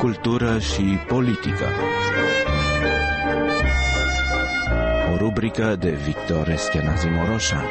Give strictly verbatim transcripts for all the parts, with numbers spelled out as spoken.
Cultură și politică. O rubrică de Victor Eschenazi Moroșan.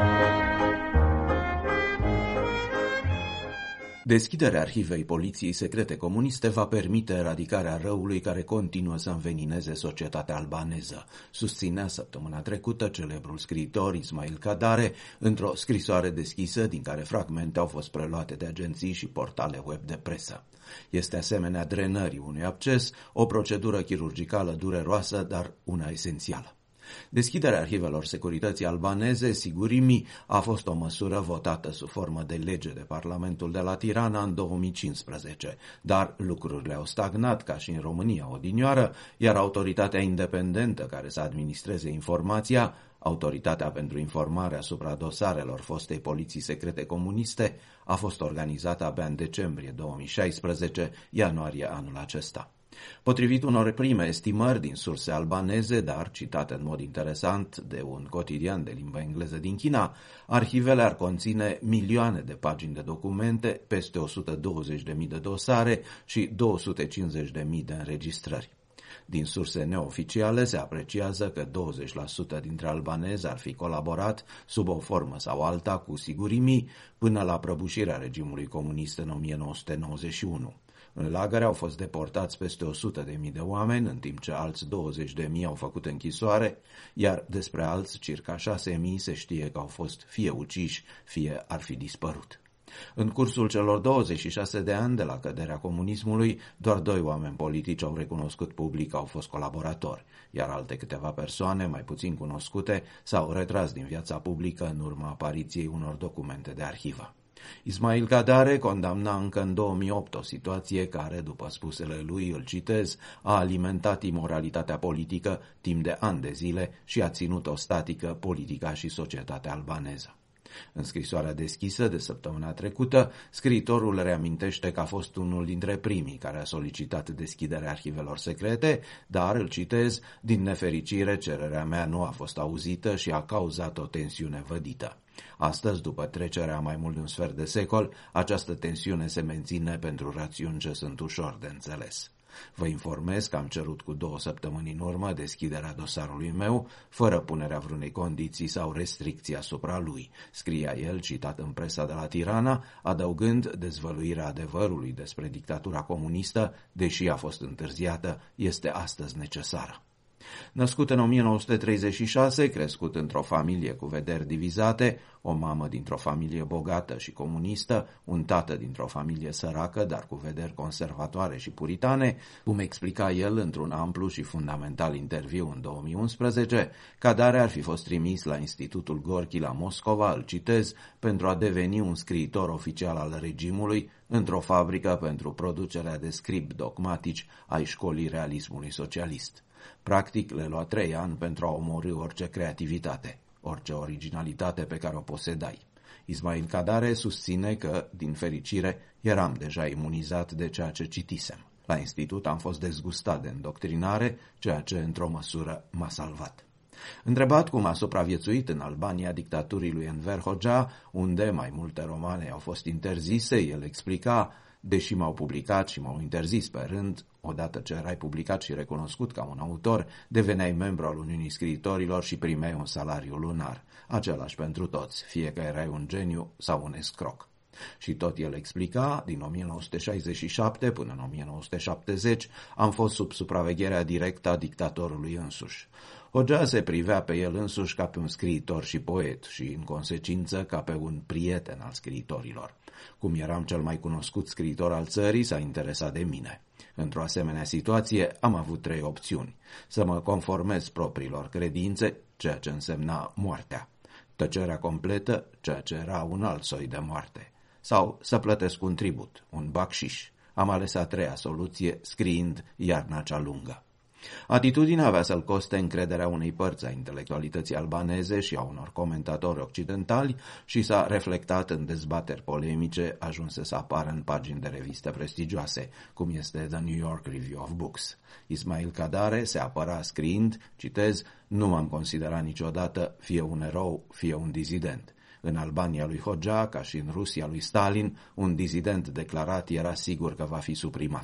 Deschiderea arhivei poliției secrete comuniste va permite eradicarea răului care continuă să învenineze societatea albaneză, susținea săptămâna trecută celebrul scriitor Ismail Kadare într-o scrisoare deschisă din care fragmente au fost preluate de agenții și portale web de presă. Este asemenea drenării unui absces, o procedură chirurgicală dureroasă, dar una esențială. Deschiderea arhivelor securității albaneze, Sigurimi, a fost o măsură votată sub formă de lege de Parlamentul de la Tirana în două mii cincisprezece, dar lucrurile au stagnat ca și în România odinioară, iar autoritatea independentă care să administreze informația, Autoritatea pentru Informare asupra dosarelor fostei poliții secrete comuniste, a fost organizată abia în decembrie două mii șaisprezece, ianuarie anul acesta. Potrivit unor prime estimări din surse albaneze, dar citate în mod interesant de un cotidian de limba engleză din China, arhivele ar conține milioane de pagini de documente, peste o sută douăzeci de mii de dosare și două sute cincizeci de mii de înregistrări. Din surse neoficiale se apreciază că douăzeci la sută dintre albanezi ar fi colaborat sub o formă sau alta cu Sigurimi până la prăbușirea regimului comunist în o mie nouă sute nouăzeci și unu. În lagăre au fost deportați peste o sută de mii de oameni, în timp ce alți douăzeci de mii au făcut închisoare, iar despre alți circa șase mii se știe că au fost fie uciși, fie ar fi dispărut. În cursul celor douăzeci și șase de ani de la căderea comunismului, doar doi oameni politici au recunoscut public că au fost colaboratori, iar alte câteva persoane, mai puțin cunoscute, s-au retras din viața publică în urma apariției unor documente de arhivă. Ismail Kadare condamna încă în două mii opt o situație care, după spusele lui, îl citez, a alimentat imoralitatea politică timp de ani de zile și a ținut-o statică politica și societatea albaneză. În scrisoarea deschisă de săptămâna trecută, scriitorul reamintește că a fost unul dintre primii care a solicitat deschiderea arhivelor secrete, dar, îl citez, din nefericire cererea mea nu a fost auzită și a cauzat o tensiune vădită. Astăzi, după trecerea mai mult de un sfert de secol, această tensiune se menține pentru rațiuni ce sunt ușor de înțeles. Vă informez că am cerut cu două săptămâni în urmă deschiderea dosarului meu, fără punerea vreunei condiții sau restricții asupra lui, scria el, citat în presa de la Tirana, adăugând dezvăluirea adevărului despre dictatura comunistă, deși a fost întârziată, este astăzi necesară. Născut în o mie nouă sute treizeci și șase, crescut într-o familie cu vederi divizate, o mamă dintr-o familie bogată și comunistă, un tată dintr-o familie săracă, dar cu vederi conservatoare și puritane, cum explica el într-un amplu și fundamental interviu în două mii unsprezece, Kadare ar fi fost trimis la Institutul Gorki la Moscova, îl citez, pentru a deveni un scriitor oficial al regimului într-o fabrică pentru producerea de scribi dogmatici ai școlii realismului socialist. Practic, le lua trei ani pentru a omorî orice creativitate, orice originalitate pe care o posedai. Ismail Kadare susține că, din fericire, eram deja imunizat de ceea ce citisem. La institut am fost dezgustat de îndoctrinare, ceea ce, într-o măsură, m-a salvat. Întrebat cum a supraviețuit în Albania dictaturii lui Enver Hoxha, unde mai multe romane au fost interzise, el explica: deși m-au publicat și m-au interzis pe rând, odată ce erai publicat și recunoscut ca un autor, deveneai membru al Uniunii Scriitorilor și primeai un salariu lunar, același pentru toți, fie că erai un geniu sau un escroc. Și tot el explica, din o mie nouă sute șaizeci și șapte până în o mie nouă sute șaptezeci, am fost sub supravegherea directă a dictatorului însuși. Hoxha se privea pe el însuși ca pe un scriitor și poet și, în consecință, ca pe un prieten al scriitorilor. Cum eram cel mai cunoscut scriitor al țării, s-a interesat de mine. Într-o asemenea situație am avut trei opțiuni: să mă conformez propriilor credințe, ceea ce însemna moartea; tăcerea completă, ceea ce era un alt soi de moarte; sau să plătesc un tribut, un bacșiș. Am ales a treia soluție, scriind Iarna cea lungă. Atitudinea avea să-l coste încrederea unei părți a intelectualității albaneze și a unor comentatori occidentali și s-a reflectat în dezbateri polemice ajunse să apară în pagini de reviste prestigioase, cum este The New York Review of Books. Ismail Kadare se apăra scriind, citez, nu m-am considerat niciodată fie un erou, fie un dizident. În Albania lui Hoxha, ca și în Rusia lui Stalin, un dizident declarat era sigur că va fi suprimat.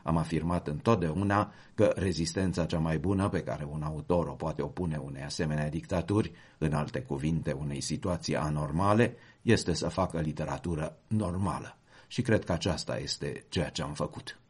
Am afirmat întotdeauna că rezistența cea mai bună pe care un autor o poate opune unei asemenea dictaturi, în alte cuvinte unei situații anormale, este să facă literatură normală. Și cred că aceasta este ceea ce am făcut.